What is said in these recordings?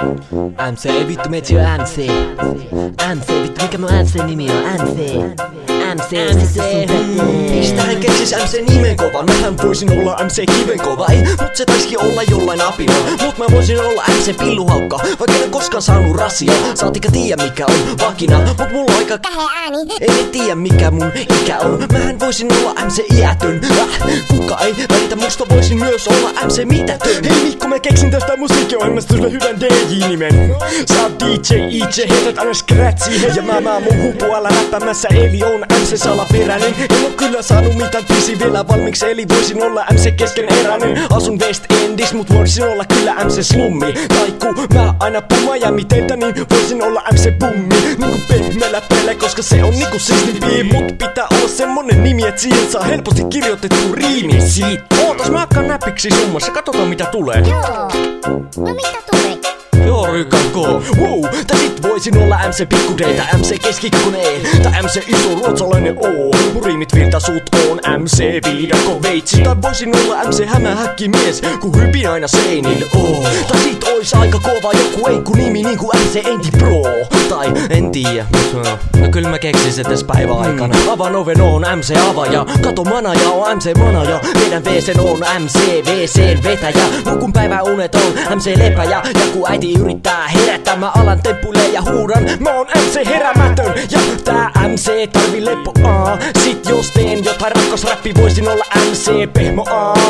MC, ei vittu metsi on MC. MC, vittu mikä mun MC-nimi on? MC, mistähän keksis MC nimen kova? Mähän voisin olla MC Kivenkova, ei, mut se taisikin olla jollain apina. Mut mä voisin olla MC Pilluhaukka, vaikka en kukaan saanut rasia. Saatika tiedä mikä on vakina, mut mulla on aika käheä ääni. Ei tiedä mikä mun ikä on. Mähän voisin olla MC Iätön. Kuka ei välitä musta, voisin myös olla MC Mitätön. Hei Mikko, mä keksin tästä musiikkiohjelmasta sulle hyvän DJ-nimen. Sä oot DJ, heität aina scratchia. Ja mä mun hupualla räppämässä, eli on MC salaperäinen. En oo kyllä saanut mitään biisi vielä valmiiksi, eli voisin olla MC keskeneräinen. Asun West Endis, mut voisin olla kyllä MC Slummi. Tai ku mä aina puhun Miami-teiltä, niin voisin olla MC Bummi. Niinku pehmeällä pele, koska se on niinku siistimpi. Mut pitää olla semmonen nimi, et siihen saa helposti kirjoitettu riimi. Siitä ootas, mä hakkaan näpiksi summassa, katsotaan mitä tulee. Joo, no mitä tulee? Joo, rykakko. Wow, tai sit voisin olla MC Pikku D, tai MC Keskikko E, tai MC Iso Ruotsalainen O. Mun riimit virta sut on MC Viidakko Veitsi. Tai voisin olla MC Hämähäkkimies, ku hypin aina seinille. Tai sit ois aika kova joku enkku nimi, niinku MC Enti Pro. Tai en tiedä, no kyllä mä keksin se tässä päivän aikana. Avan oven on MC Avaja, kato manaja on MC Manaja. Meidän WC:n on MC WC:n vetäjä. Nukun päivän unet on MC Lepäjä. Ja ku äiti yrittää herättää, mä alan temppuille ja huudan. Mä oon MC Herämätön, ja tää MC tarvii leppo. Sit jos teen jotain rakkosräppi, voisin olla MC Pehmo.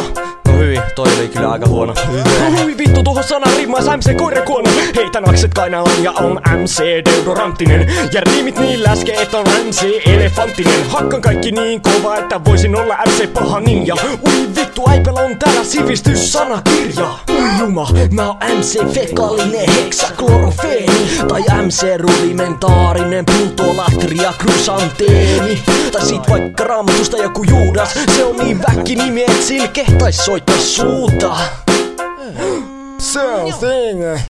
No hyvin, toi oli kyllä aika huono. Hui vittu, tuohon sanan rimmas MC Koirakuono. Heitän akset kainaan ja on MC Deodoranttinen. Ja riimit niin läske, että on MC Elefanttinen. Hakkan kaikki niin kova, että voisin olla MC Paha Ninja. Ui vittu, äipellä on täällä sivistyssanakirja. Ui juma, mä oon MC Fekaalinen heksaklorofeeni. Tai MC Rudimentaarinen Plutolatria Chrysanteemi. Tai sit vaikka Raamatusta joku Juudas. Se on niin väkki nimi, et sillä kehtais soittaa suuta. Se on thing.